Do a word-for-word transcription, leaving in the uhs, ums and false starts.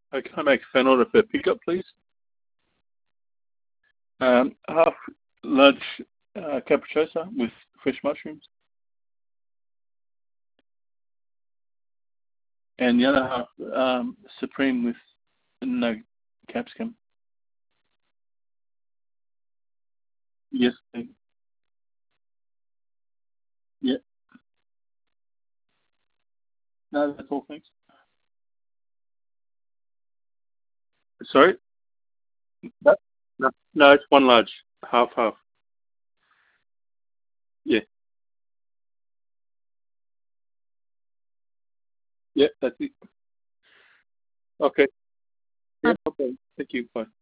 Oh, can I make a fan order for pickup, please? Um, half large uh, capricciosa with fresh mushrooms, and the other half um, supreme with no capsicum. Yes, please. Yeah. No, that's all. Thanks. Sorry. No, no, no, it's one large, half half. Yeah. Yeah, that's it. Okay. Yeah. Okay. Thank you. Bye.